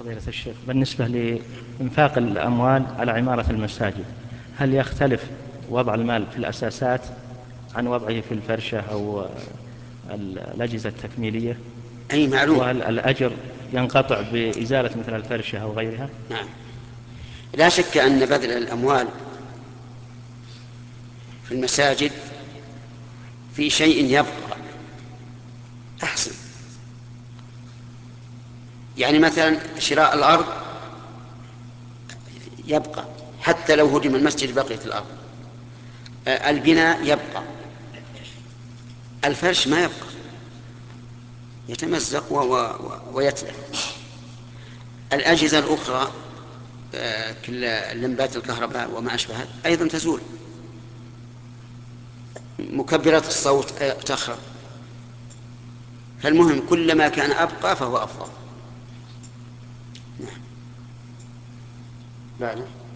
فضيلة الشيخ، بالنسبة لإنفاق الأموال على عمارة المساجد، هل يختلف وضع المال في الأساسات عن وضعه في الفرشة أو الأجهزة التكميلية؟ أي معلوم. وهل الأجر ينقطع بإزالة مثل الفرشة أو غيرها؟ نعم، لا شك أن بذل الأموال في المساجد في شيء يبقى أحسن. يعني مثلا شراء الأرض يبقى، حتى لو هدم المسجد بقيت الأرض. البناء يبقى، الفرش ما يبقى، يتمزق ويتلف. الأجهزة الأخرى كلمبات الكهرباء وما أشبهها أيضا تزول، مكبرات الصوت تخرب. فالمهم كلما كان أبقى فهو أفضل. نعم. بعده